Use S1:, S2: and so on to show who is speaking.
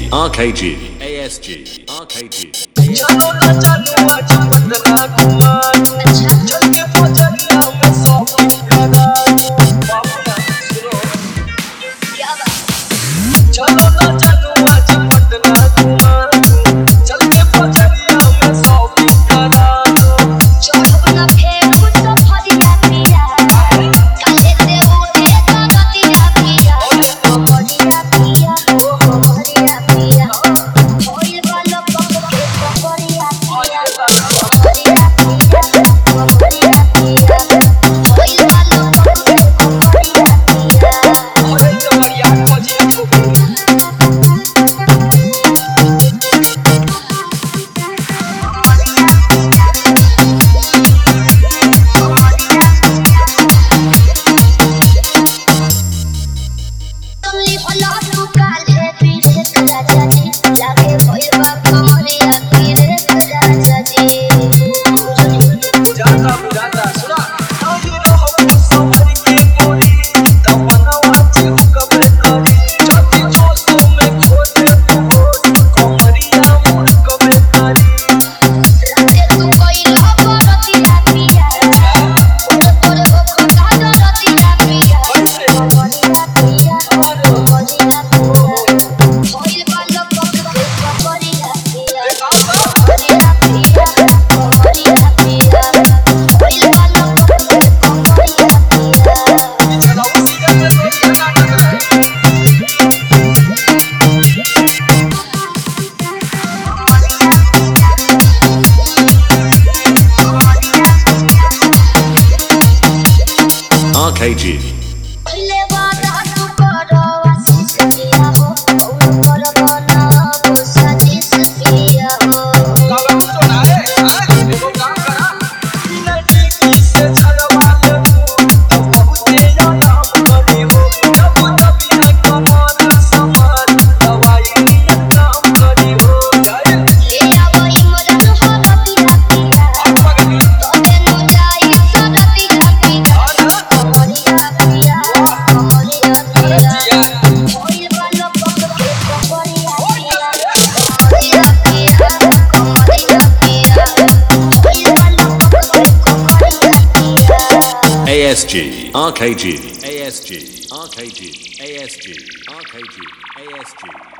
S1: RKG, ASG, RKG.
S2: चलो ना चलो आज बदला घुमानो चल के फजरिया में शॉपिंग करा बाबूला सुनो चलो ना चलो आज बदला घुमानो चल के फजरिया में शॉपिंग करा
S3: चलो ना फेर कुछ फरिया पिया काले से उठे गगतिया पिया फरिया पिया फरिया पिया होइल वाला पक के फरिया पिया फरिया पिया फरिया पिया होइल वाला पक के फरिया पिया
S2: ओए जवरिया खोजी
S3: तुमली भला तू काले पीछे राजा जी लागे होइल बा कमरिया पीरे राजा जी
S2: बुझाता सुना आई रहो संभल के गोरी तमन्ना चिर कबे करी जति जोशो में खोदे तू कमरिया मुड़ कबे करी
S3: राते तू कोइल बरतिया पिया तोरे तोरे बखता डरतिया पिया फरिया पिया फरिया पिया होइल वाला पक के फरिया पिया फरिया पिया फरिया पिया होइल वाला पक के फरिया पिया
S2: चलो सीजन में सोच के नाटक है
S1: RKG,
S3: पहिले वादा तू करो आशीष पिया हो और करबना हो सजीस पिया हो
S2: कलम तो ना है देखो काम करा बिना टीवी से छलवा ले तू तो बहुत आराम करे हो जब कभी है कमर समान दवाई नियत काम करे हो जाए
S3: ले आवई मरन हो रतिया पिया
S2: पगली
S3: तोते नु जाई सरतिया पिया फरिया पिया फरिया पिया होइल वाला पक के फरिया पिया फरिया पिया फरिया पिया होइल वाला पक के फरिया पिया
S1: ASG, RKG, ASG, RKG, ASG, RKG, ASG.